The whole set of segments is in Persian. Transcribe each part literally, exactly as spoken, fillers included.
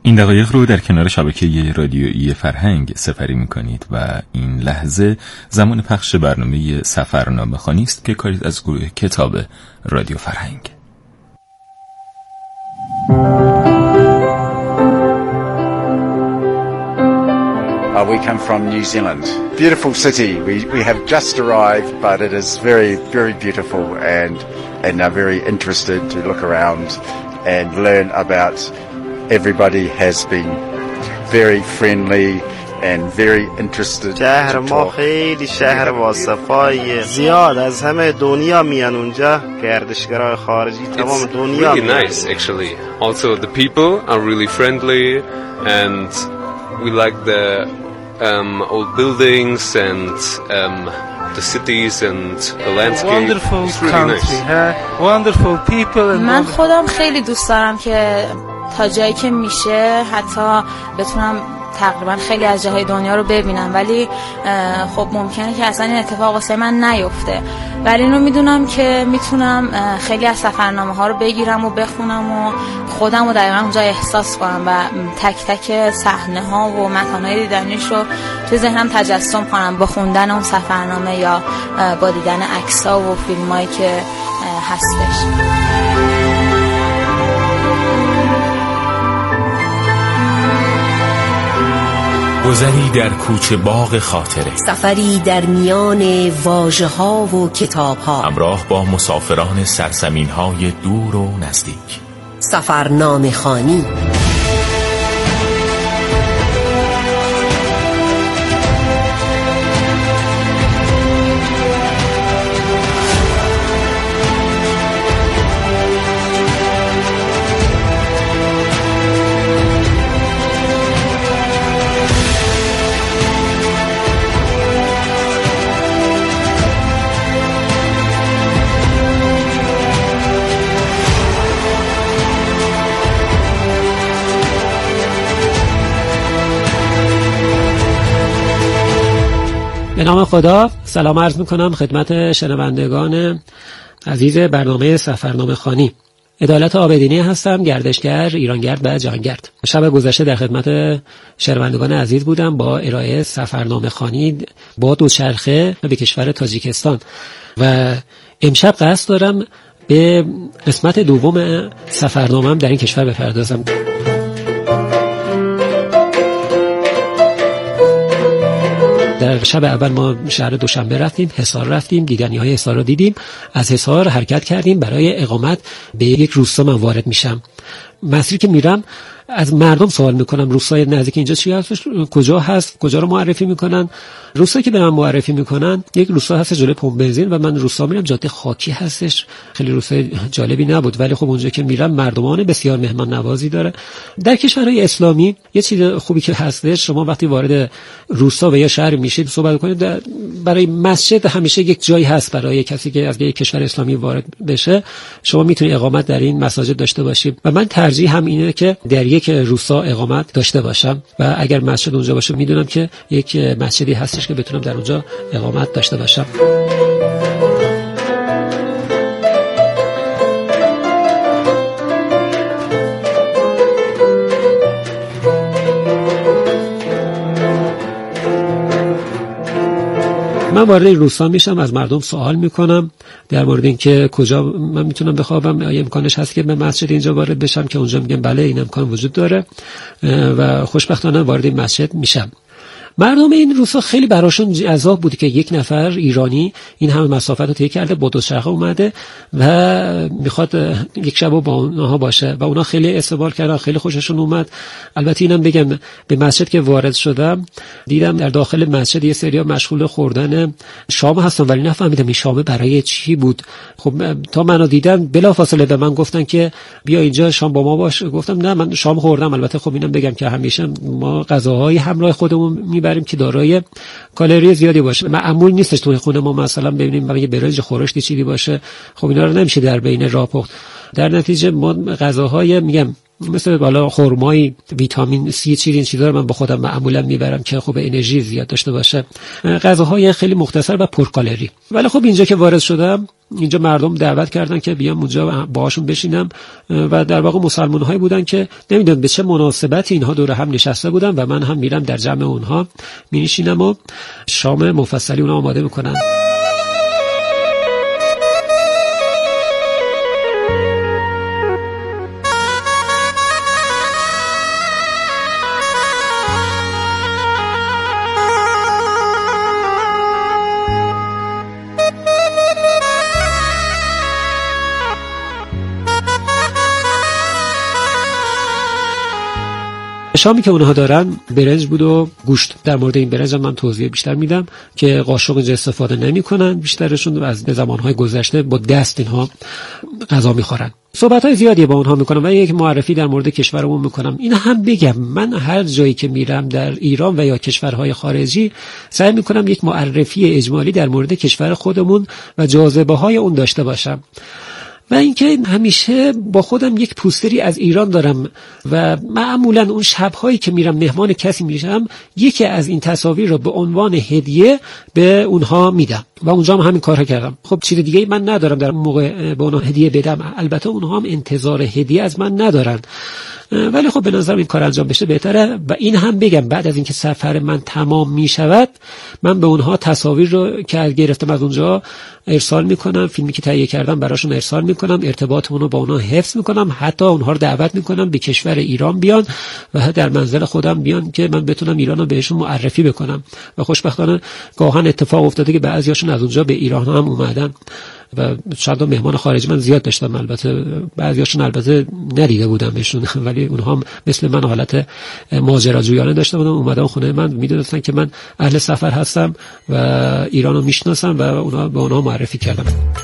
این دقایق رو در کنار شبکه رادیویی فرهنگ سپری میکنید و این لحظه زمان پخش برنامه سفرنامه خوانی است که کاری از گروه کتاب رادیو فرهنگ. Uh, we come from New Zealand. Beautiful city. We we have just arrived, but it is very very beautiful, and and are very interested to look around and learn about. Everybody has been very friendly and very interested. شهر ما خیلی شهر باصفاییه. زیاد از همه دنیا میان اونجا. گردشگرای خارجی تمام دنیا میان. It's really nice actually. Also the people are really friendly and we like the um, old buildings and um, the cities and the landscape. Wonderful it's really country, nice. huh? Wonderful people and من خودم خیلی دوست دارم که تا جایی که میشه حتی بتونم تقریبا خیلی از جاهای دنیا رو ببینم، ولی خب ممکنه که اصلا این اتفاق واسه من نیفته، ولی اینو میدونم که میتونم خیلی از سفرنامه ها رو بگیرم و بخونم و خودم رو دقیقا اونجا احساس کنم و تک تک صحنه ها و مکان های دیدنیش رو توی ذهنم تجسم کنم با خوندن اون سفرنامه یا با دیدن عکس ها و فیلم هایی که هستش. گذری در کوچه باغ خاطره، سفری در میان واژه ها و کتاب ها، همراه با مسافران سرزمین های دور و نزدیک. سفرنامه خوانی. به نام خدا، سلام عرض میکنم خدمت شنوندگان عزیز برنامه سفرنامه خوانی. عدالت آبدینی هستم، گردشگر، ایرانگرد و جهانگرد. شب گذشته در خدمت شنوندگان عزیز بودم با ارائه سفرنامه خوانی با دوچرخه به کشور تاجیکستان و امشب قصد دارم به قسمت دوم سفرنامه‌ام در این کشور بپردازم. در شب اول ما شهر دوشنبه رفتیم، حصار رفتیم، دیدنی های حصار رو دیدیم، از حصار حرکت کردیم برای اقامت به یک روستا. من وارد میشم، مسیری که میرم از مردم سوال میکنم روستای نزدیک اینجا چی هست، کجا هست، کجا رو معرفی میکنن. روستایی که به من معرفی میکنن یک روستا هست جلوی پمپ بنزین و من روستا میرم، جاده خاکی هستش، خیلی روستای جالبی نبود، ولی خب اونجا که میرم مردمان بسیار مهمان نوازی داره. در کشورهای اسلامی یه چیز خوبی که هستش، شما وقتی وارد روستا و یا شهر میشید صحبت کنید، برای مسجد همیشه یک جایی هست برای کسی که از یک کشور اسلامی وارد بشه، شما میتونید اقامت در این مساجد داشته باشید و من ترجیح هم اینه که در یک روستا اقامت داشته باشم و اگر مسجد اونجا باشه میدونم که یک مسجدی هستش که بتونم در اونجا اقامت داشته باشم. من وارد روستا میشم، از مردم سوال میکنم در مورد اینکه کجا من میتونم بخوابم، آیا امکانش هست که به مسجد اینجا وارد بشم، که اونجا میگم بله این امکان وجود داره و خوشبختانه وارد این مسجد میشم. مردم این روستا خیلی براشون جذاب بود که یک نفر ایرانی این همه مسافت رو طی کرده، با دوچرخه اومده و میخواد یک شب با اونها باشه و اونا خیلی استقبال کردن، خیلی خوششون اومد. البته اینم بگم به مسجد که وارد شدم دیدم در داخل مسجد یه سریا مشغول خوردن شام هستن، ولی نفهمیدم این شام برای چی بود. خب تا منو دیدن بلافاصله به من گفتن که بیا اینجا شام با ما باش. گفتم نه من شام خوردم. البته خب اینم بگم که همیشه ما غذاهای همراه خودمون میبریم که دارای کالری زیادی باشه. معمول نیستش توی خونه ما مثلا ببینیم برای برنج خورشتی چیزی باشه، خب اینا رو نمیشه در بین راه پخت. در نتیجه ما غذاهای میگم مثل بالا خرمای ویتامین سی چیزی این چیزا رو من با خودم معمولا میبرم که خب انرژی زیاد داشته باشه. غذاهای خیلی مختصر و پرکالری. ولی خب اینجا که وارد شدم اینجا مردم دعوت کردن که بیام اونجا باهاشون بشینم و در واقع مسلمان‌هایی بودن که نمیدونم به چه مناسبتی اینها دور هم نشسته بودن و من هم میرم در جمع اونها میشینم و شام مفصلی اونها آماده میکنم. شامی که اونها دارن برنج بود و گوشت. در مورد این برنج من توضیح بیشتر میدم که قاشق اینجا استفاده نمیکنن، بیشترشون از زمانهای گذشته با دست اینها غذا میخورن. صحبت‌های زیادی با اونها میکنم و یک معرفی در مورد کشورمون میکنم. این هم بگم من هر جایی که میرم در ایران و یا کشورهای خارجی سعی میکنم یک معرفی اجمالی در مورد کشور خودمون و جاذبه‌های اون داشته باشم. و اینکه همیشه با خودم یک پوستری از ایران دارم و معمولا اون شب‌هایی که میرم مهمان کسی میشم یکی از این تصاویر رو به عنوان هدیه به اونها میدم و اونجا هم همین کارها کردم. خب چیز دیگه من ندارم در موقع به اونها هدیه بدم، البته اونها هم انتظار هدیه از من ندارن، ولی خب به نظرم این کار انجام بشه بهتره. و این هم بگم بعد از اینکه سفر من تمام میشود من به اونها تصاویر رو که گرفتم از اونجا ارسال میکنم، فیلمی که تهیه کردم براشون ارسال میکنم، ارتباطمون رو با اونها حفظ میکنم، حتی اونها رو دعوت میکنم به کشور ایران بیان و در منزل خودم بیان که من بتونم ایران رو بهشون معرفی بکنم. و خوشبختانه گاهن اتفاق افتاده که بعضیاشون از اونجا به ایران هم اومدن و چند تا مهمان خارجی من زیاد داشتم، البته بعضیاشون البته ندیده بودم بهشون ولی اونها هم مثل من حالت ماجراجویانه داشتن، اومدن خونه من، میدونستن که من اهل سفر هستم و ایرانو میشناسم و اونها به اونها معرفی کردم.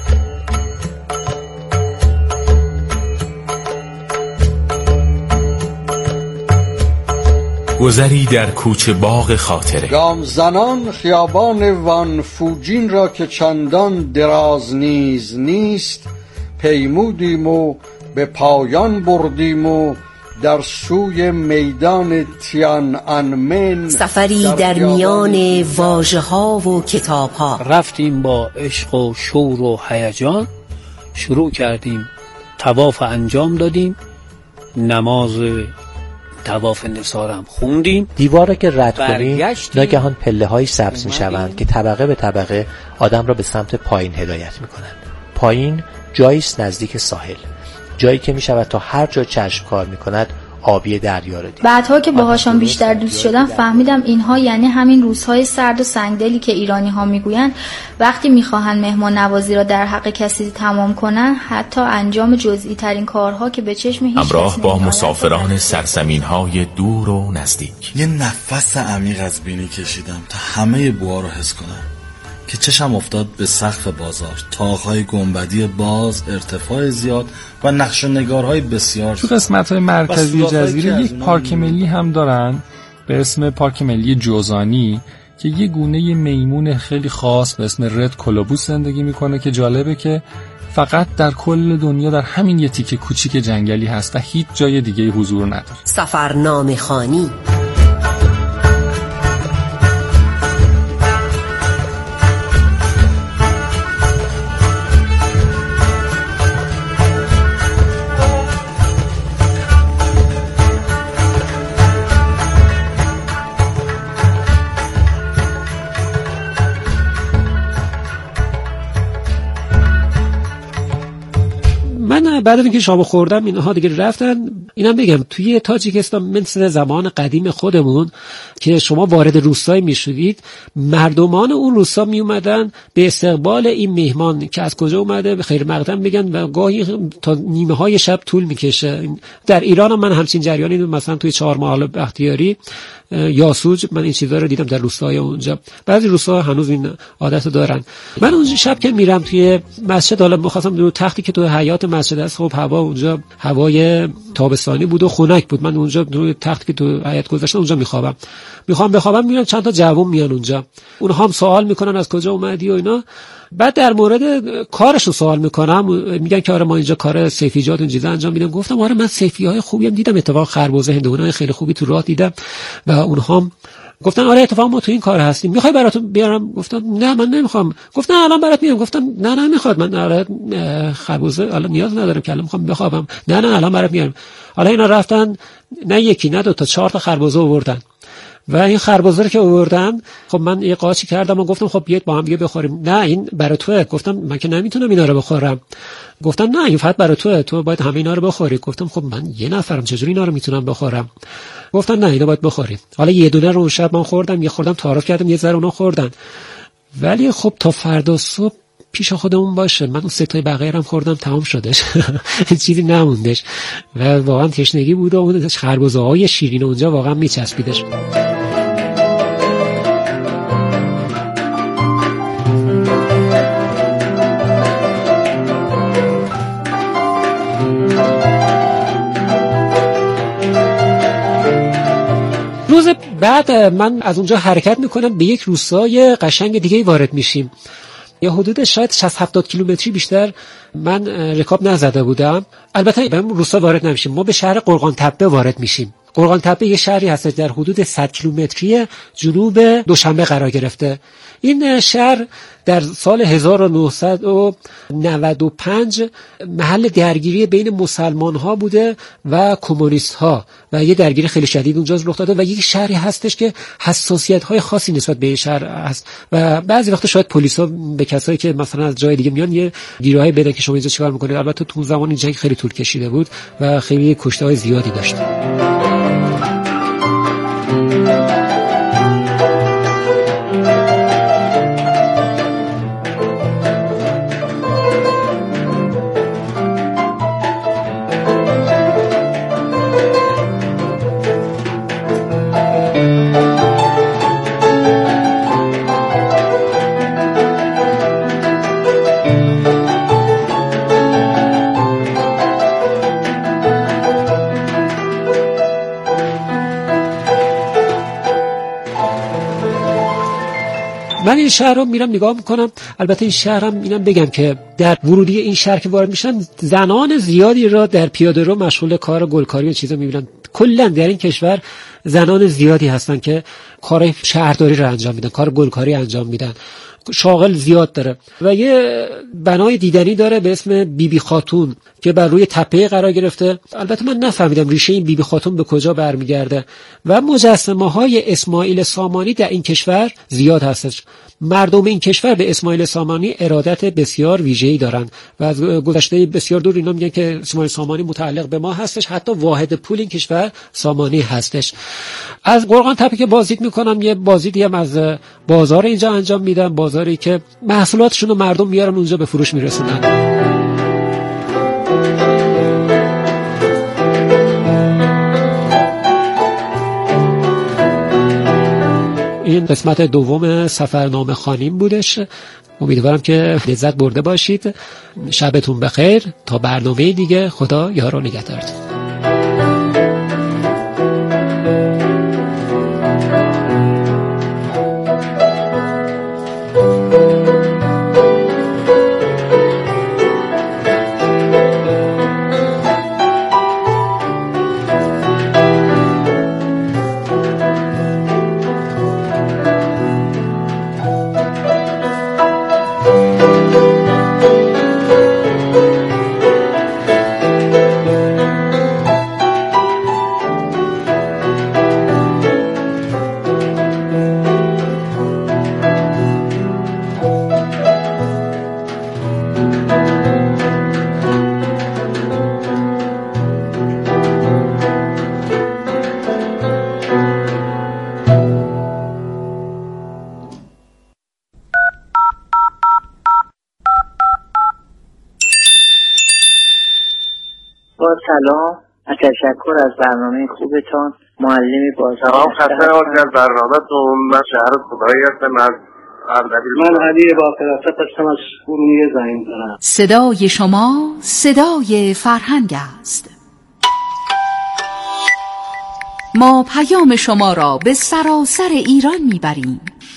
گذری در کوچه باغ خاطره. گام زنان خیابان وان فوجین را که چندان دراز نیز نیست پیمودیم و به پایان بردیم و در سوی میدان تیان انمن سفری در, در میان واژه ها و کتاب ها. رفتیم با عشق و شور و هیجان، شروع کردیم طواف انجام دادیم، نماز طواف نثارم خوندیم. دیوار که رد کنیم ناگهان پله های سبز می شوند که طبقه به طبقه آدم را به سمت پایین هدایت می کنند. پایین جاییست نزدیک ساحل، جایی که می شود تا هر جا چشم کار می کند آبی دریا را دید. بعدها که باهاشان بیشتر دوست شدم فهمیدم اینها یعنی همین روزهای سرد و سنگدلی که ایرانی ها میگویند وقتی میخواهند مهمان نوازی را در حق کسی تمام کنند حتی انجام جزئی ترین کارها که به چشم هیچ همراه با مسافران سرزمین های دور و نزدیک. یه نفس عمیق از بینی کشیدم تا همه بوها رو حس کنم که چشم افتاد به سقف بازار، طاق‌های گنبدی باز، ارتفاع زیاد و نقش و نگارهای بسیار. تو قسمت‌های مرکزی جزیره یک پارک ملی هم دارن به اسم پارک ملی جوزانی که یه گونه میمون خیلی خاص به اسم رد کولوبوس زندگی میکنه که جالبه که فقط در کل دنیا در همین یه تیکه کوچیک جنگلی هست و هیچ جای دیگه حضور نداره. سفرنامه خوانی. من بعد از اینکه شام خوردم اینها دیگه رفتن. اینم بگم توی تاجیکستان مثل زمان قدیم خودمون که شما وارد روستایی میشدید مردمان اون روستا می اومدن به استقبال این مهمان که از کجا اومده به خیر مقدم بگن و گاهی تا نیمه های شب طول میکشه. در ایران هم من همچین جریانی مثلا توی چهار محال بختیاری یاسوج من این چیزا رو دیدم در روستاهای اونجا. بعضی روستاها هنوز این عادت دارن. من اون شب که میرم توی مسجد حالا می‌خواستم رو تختی که تو حیاط مسجد است، خب هوا اونجا هوای تابستانی بود و خنک بود. من اونجا روی تختی که تو حیاط گذاشتم اونجا میخوابم. میخوام بخوابم میرم چند تا جوون میان اونجا. اونها هم سوال میکنن از کجا اومدی و اینا. بعد در مورد کارش رو سوال میکنم، میگن که آره ما اینجا کار سیفیجات اون چیزا انجام میدم. گفتم آره من سیفی‌های خوبی هم دیدم، اتفاق خربزه هندونه خیلی خوبی تو راه دیدم و اونها گفتن آره اتفاقا ما تو این کار هستیم، میخوای براتون بیارم؟ گفتم نه من نمیخوام. گفتن الان برات میارم. گفتم نه نه میخواد، من الان خربوزه الان نیاز ندارم که الان میخوام بخوابم. نه نه الان برات میارم. حالا اینا رفتن نه یکی نه دو تا چهار تا خربوزه آوردن و این خربوزه رو که آوردن خب من یه قاچی کردم و گفتم خب بیاید با هم دیگه بخوریم. نه این برای توئه. گفتم من که نمیتونم اینا رو بخورم. گفتن نه این فقط برای توئه، تو باید همه اینا رو بخوری. گفتم خب من یه نفرم چجوری اینا رو میتونم بخورم؟ گفتن نه اینا باید بخوری. حالا یه دونه رو اون شب من خوردم، یه خوردم تعارف کردم، یه ذره اونا خوردن. ولی خب تا فردا صبح پیش خودمون باشه من اون سه تای بقیه هم خوردم، تمام شدش. چیزی نموندش و واقعا تشنگی بود و اون خربزه های شیرین اونجا واقعا میچسبیدش. روز بعد من از اونجا حرکت میکنم به یک روستای قشنگ دیگه وارد میشیم. یا حدود شاید شصت هفتاد کیلومتری بیشتر من رکاب نزده بودم. البته به اون روستا وارد نمیشیم، ما به شهر قرقان تپه وارد میشیم. قرقان تپه یه شهری هست در حدود صد کیلومتری جنوب دوشنبه قرار گرفته. این شهر در سال هزار و نهصد و نود و پنج محل درگیری بین مسلمان ها بوده و کمونیست ها و یه درگیری خیلی شدید اونجا رخ داده و یک شهری هستش که حساسیت های خاصی نسبت به این شهر هست و بعضی وقتا شاید پلیس ها به کسایی که مثلا از جای دیگه میان یه گیره‌ای بدن که شما اینجا چیکار میکنید. البته تو زمان این جنگ خیلی طول کشیده بود و خیلی کشته های زیادی داشت. من این شهر رو میرم نگاه میکنم. البته این شهر هم اینم بگم که در ورودی این شهر که وارد میشن زنان زیادی را در پیاده رو مشغول کار گلکاری و چیزا میبینن. کلا در این کشور زنان زیادی هستن که کار شهرداری رو انجام میدن، کار گلکاری انجام میدن، شاغل زیاد داره و یه بنای دیدنی داره به اسم بی بی خاتون که بر روی تپه قرار گرفته. البته من نفهمیدم ریشه این بی بی خاتون به کجا برمیگرده و مجسمه های اسماعیل سامانی در این کشور زیاد هستش. مردم این کشور به اسماعیل سامانی ارادت بسیار ویژه‌ای دارند و از گذشته بسیار دور اینا میگن که اسماعیل سامانی متعلق به ما هستش، حتی واحد پول این کشور سامانی هستش. از قرقان تپه که بازدید میکنم یه بازدیدی هم از بازار اینجا انجام میدم، بازاری که محصولاتشون رو مردم میارن اونجا به فروش میرسونن. این قسمت دوم سفرنامه خوانیم بودش. امیدوارم که لذت برده باشید. شبتون بخیر تا برنامه دیگه. خدا یار و نگهدارتون. سلام، تشکر از برنامه خوبتون. معلمی بازار. سلام، خسته نباشید از برنامه‌تون. من شهر خدایی هستم از اردبیل. من علی با فراست هستم از ارومیه زنگ می‌زنم. صدای شما صدای فرهنگ است. ما پیام شما را به سراسر ایران میبریم.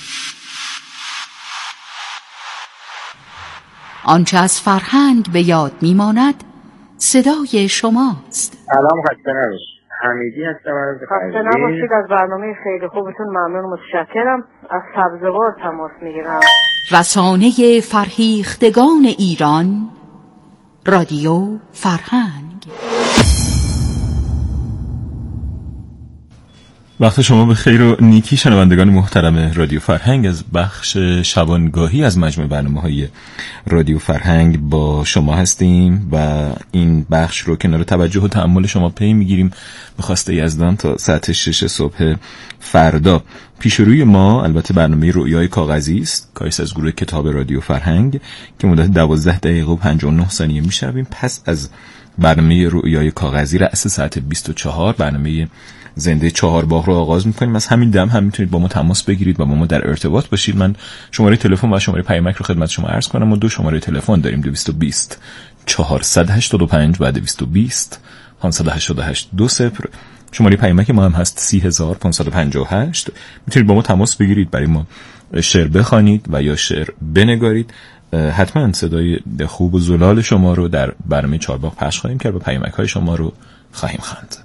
آنچه از فرهنگ به یاد میماند صدای شماست. سلام، خسته نباشید. حمیدی هستم از خسته نباشید. از برنامه خیلی خوبتون ممنون و متشکرم. از سبزوار تماس میگیرم. رسانه فرهیختگان ایران، رادیو فرهنگ. وقت شما به خیر و نیکی شنوندگان محترم رادیو فرهنگ. از بخش شبانگاهی از مجموع برنامه‌های رادیو فرهنگ با شما هستیم و این بخش رو کنار توجه و تأمل شما پی میگیریم به خواسته یزدان تا ساعت شش صبح فردا. پیش روی ما البته برنامه رؤیای کاغذی است، کاهش از گروه کتاب رادیو فرهنگ که مدت دوازده دقیقه و پنجاه و نه ثانیه میشنویم. پس از برنامه رؤیای کاغذی رأس ساعت بیست و چهار برنامه زنده چهارباغ رو آغاز می‌کنیم. از همین دم هم میتونید با ما تماس بگیرید و با ما در ارتباط باشید. من شماره تلفن و شماره پیامک رو خدمت شما عرض کنم. ما دو شماره تلفن داریم، دویست و بیست چهارصد و هشتاد و پنج و دویست و بیست پانصد و هشتاد و هشت دو صفر. شماره پیامک ما هم هست سی هزار و پانصد و پنجاه و هشت. میتونید با ما تماس بگیرید، برای ما شعر بخوانید و یا شعر بنگارید. حتما صدای خوب و زلال شما رو در برنامه چهارباغ پخش خواهیم کرد و پیامک‌های شما رو خواهیم خواند.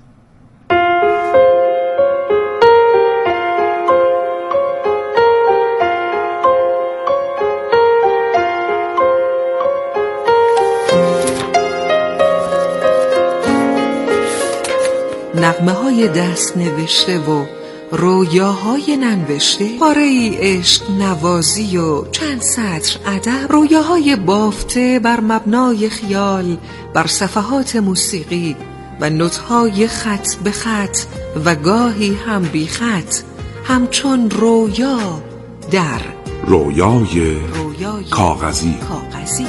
نغمه های دست نوشته و رویاهای ننوشته، پاره ای عشق نوازی و چند سطر ادب، رویاهای بافته بر مبنای خیال بر صفحات موسیقی و نوت‌های خط به خط و گاهی هم بی خط، همچون رویا در رویای, رویای کاغذی. کاغذی.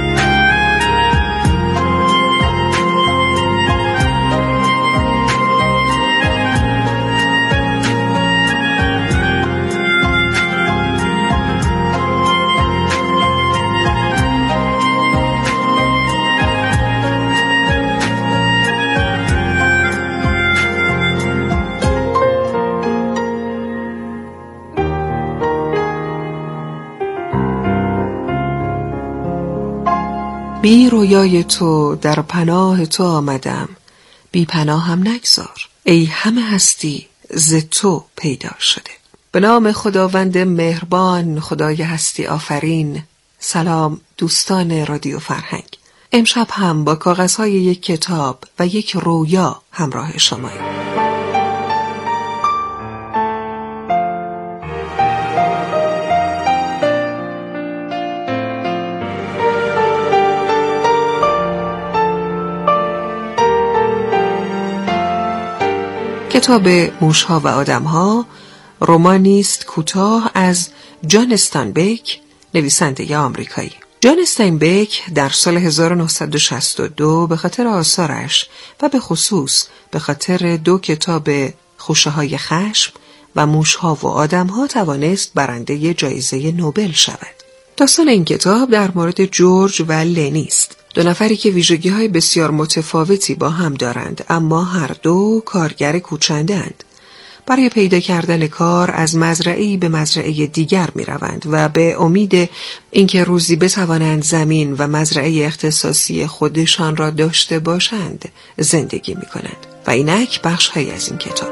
بی رویای تو در پناه تو آمدم، بی پناه هم نگذار، ای همه هستی ز تو پیدا شده. به نام خداوند مهربان، خدای هستی آفرین. سلام دوستان رادیو فرهنگ. امشب هم با کاغذهای یک کتاب و یک رویا همراه شماییم. کتاب موشها و آدمها رمانی است کوتاه از جان استاینبک، نویسنده آمریکایی. جان استاینبک در سال هزار و نهصد و شصت و دو به خاطر آثارش و به خصوص به خاطر دو کتاب خوشه های خشم و موشها و آدمها توانست برنده جایزه نوبل شود. داستان این کتاب در مورد جورج و لنی است، دو نفری که ویژگی‌های بسیار متفاوتی با هم دارند، اما هر دو کارگر کوچنده‌اند. برای پیدا کردن کار از مزرعه‌ای به مزرعه دیگر می‌روند و به امید اینکه روزی بتوانند زمین و مزرعه اختصاصی خودشان را داشته باشند زندگی می‌کنند. و اینک بخش‌هایی از این کتاب.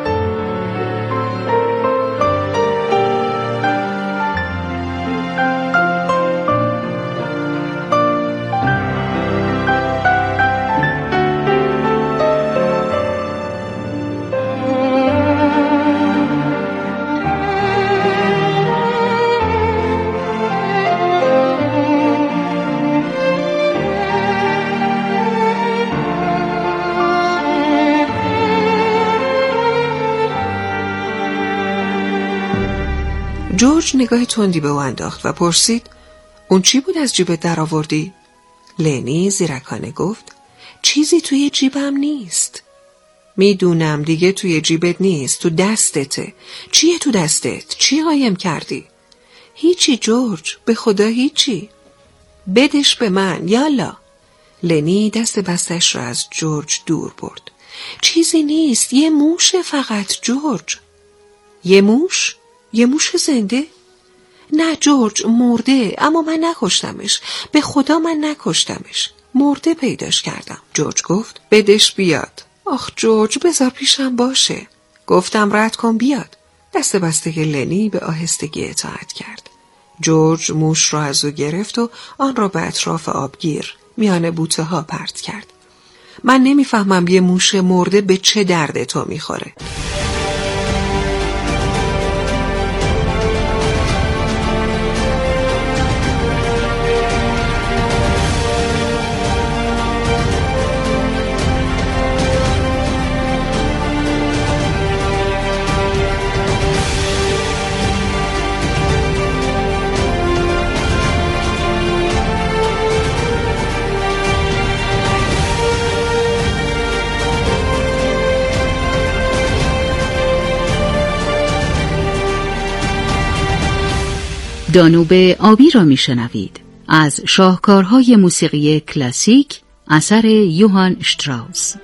جورج نگاه تندی به او انداخت و پرسید: اون چی بود از جیبت در آوردی؟ لنی زیرکانه گفت: چیزی توی جیبم نیست. میدونم دیگه توی جیبت نیست، تو دستته. چیه تو دستت؟ چی قایم کردی؟ هیچی جورج، به خدا هیچی. بدش به من، یالا. لنی دست بستش را از جورج دور برد. چیزی نیست، یه موشه فقط جورج. یه موش؟ یه موش زنده؟ نه جورج، مرده، اما من نکشتمش. به خدا من نکشتمش. مرده پیداش کردم. جورج گفت: بدش بیاد. آخ جورج بذار پیشم باشه. گفتم رد کن بیاد. دست بسته لنی به آهستگی اطاعت کرد. جورج موش را از او گرفت و آن را به اطراف آبگیر میان بوته ها پرت کرد. من نمیفهمم یه موش مرده به چه درد تو میخوره. دانوب آبی را میشنوید از شاهکارهای موسیقی کلاسیک اثر یوهان شتراوس.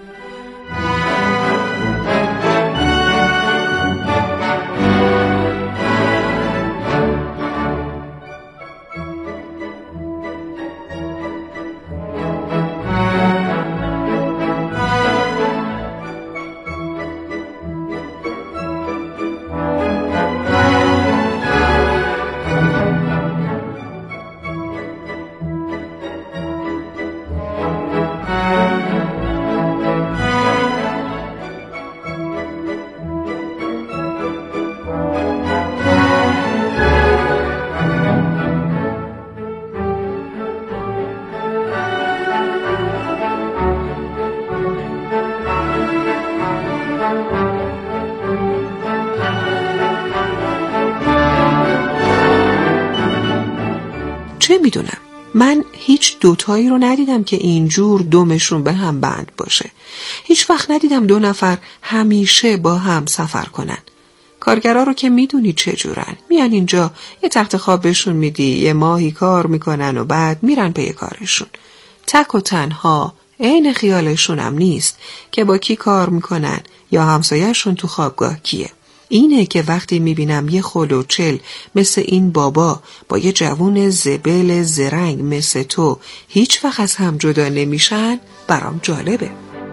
چه میدونم؟ من هیچ دوتایی رو ندیدم که اینجور دومشون به هم بند باشه. هیچ وقت ندیدم دو نفر همیشه با هم سفر کنن. کارگرها رو که میدونی چه جورن. میان اینجا یه تخت خواب بهشون میدی، یه ماهی کار میکنن و بعد میرن پی کارشون. تک و تنها، عین خیالشون هم نیست که با کی کار میکنن یا همسایه‌شون تو خوابگاه کیه. اینه که وقتی میبینم یه خلوچل مثل این بابا با یه جوون زبل زرنگ مثل تو هیچ وقت از هم جدا نمیشن، برام جالبه.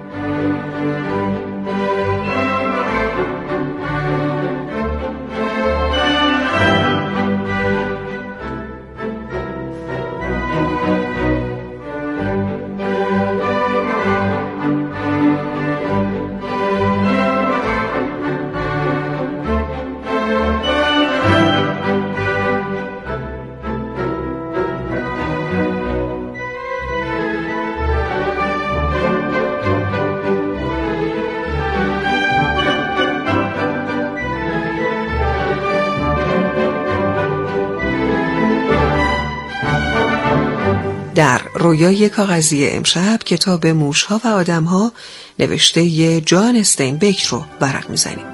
در رویای کاغذی امشب کتاب موش‌ها و آدم‌ها نوشته ی جان استینبک رو ورق می‌زنیم.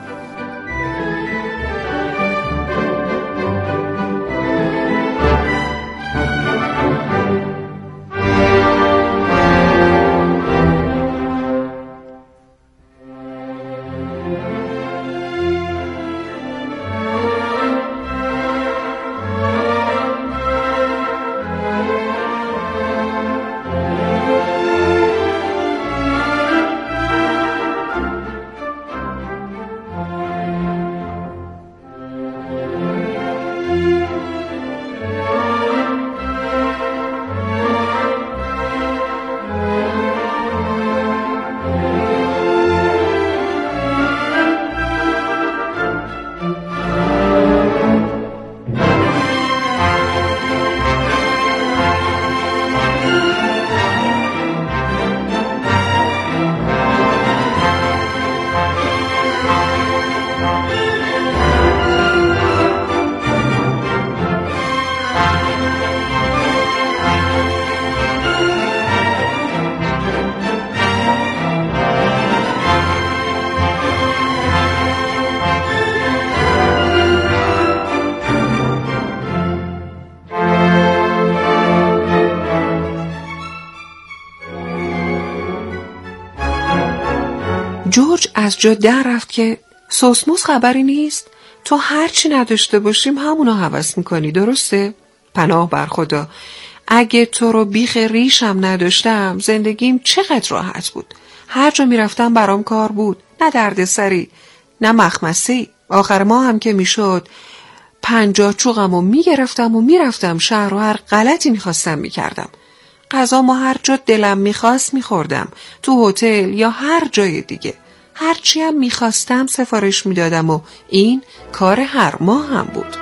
جورج از جا در رفت که سوسموس خبری نیست. تو هرچی نداشته باشیم همونو هوس میکنی، درسته؟ پناه بر خدا، اگه تو رو بیخ ریشم نداشتم زندگیم چقدر راحت بود. هر جا میرفتم برام کار بود، نه دردسری نه مخمسی. آخر ما هم که میشد پنجاه چوغم و میگرفتم و میرفتم شهر و هر غلطی میخواستم میکردم. غذا ما هر جا دلم میخواست میخوردم، تو هتل یا هر جای دیگه. هرچی هم میخواستم سفارش میدادم و این کار هر ماه هم بود.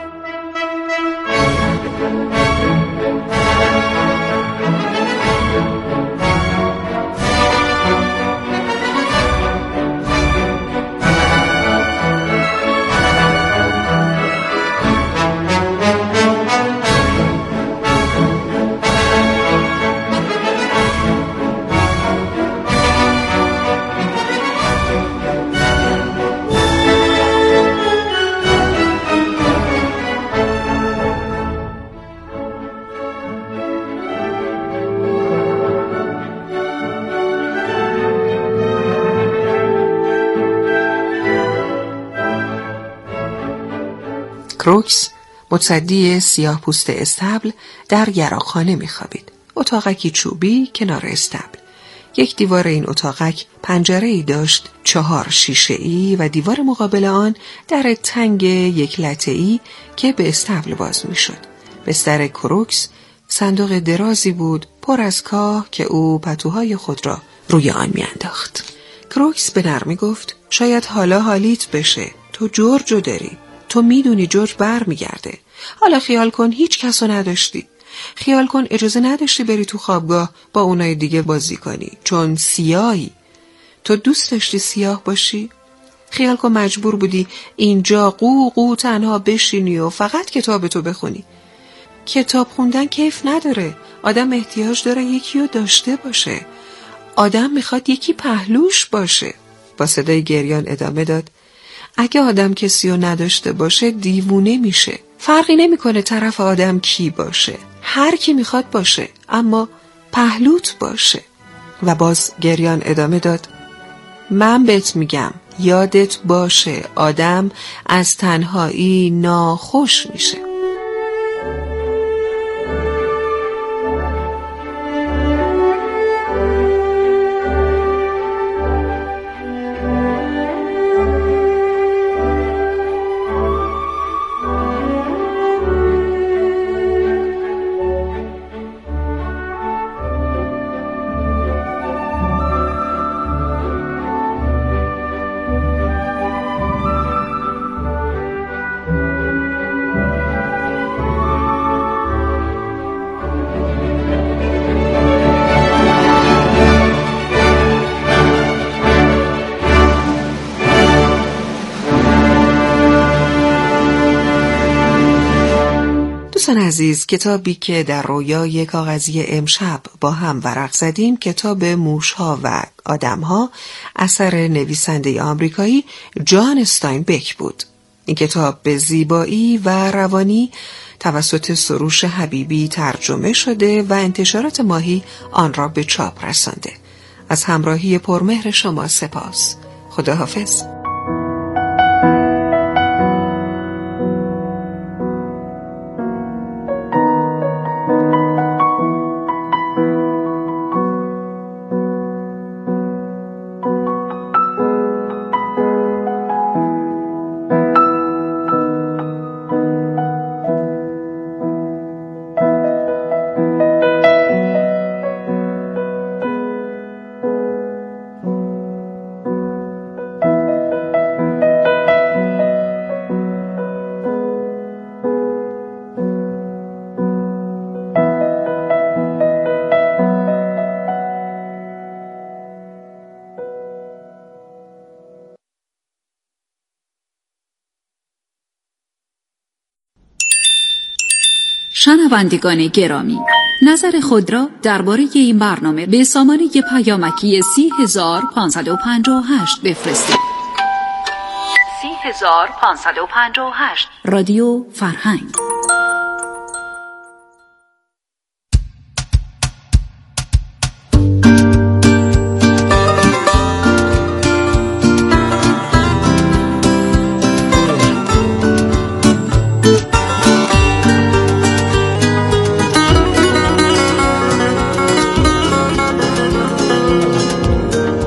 کروکس متصدی سیاه پوست استبل در گراخانه میخوابید. اتاقکی چوبی کنار استبل. یک دیوار این اتاقک پنجره‌ای داشت، چهار شیشه‌ای و دیوار مقابل آن در تنگ یک لته‌ای که به استبل باز میشد. بستر کروکس صندوق درازی بود پر از کاه که او پتوهای خود را روی آن میانداخت. کروکس به نرمی گفت شاید حالا حالیت بشه، تو جورجو داری، تو میدونی جورج بر میگرده. حالا خیال کن هیچ کسو نداشتی. خیال کن اجازه نداشتی بری تو خوابگاه با اونای دیگه بازی کنی چون سیاهی. تو دوست داشتی سیاه باشی؟ خیال کن مجبور بودی اینجا قو قو تنها بشینی و فقط کتابتو بخونی. کتاب خوندن کیف نداره. آدم احتیاج داره یکی رو داشته باشه. آدم میخواد یکی پهلوش باشه. با صدای گریان ادامه داد اگه آدم کسی رو نداشته باشه دیوونه میشه. فرقی نمیکنه طرف آدم کی باشه، هر کی میخواد باشه، اما پهلوت باشه. و باز گریان ادامه داد من بهت میگم یادت باشه آدم از تنهایی ناخوش میشه. دوستان عزیز، کتابی که در رویای کاغذی امشب با هم ورق زدیم کتاب موشها و آدمها اثر نویسنده آمریکایی جان استاینبک بود. این کتاب به زیبایی و روانی توسط سروش حبیبی ترجمه شده و انتشارات ماهی آن را به چاپ رسانده. از همراهی پرمهر شما سپاس. خداحافظ. شنوندگان گرامی، نظر خود را درباره این برنامه به سامانه پیامکی سی هزار پانصد و پنجاه و هشت بفرستید. سی هزار پانصد و پنجاه و هشت رادیو فرهنگ.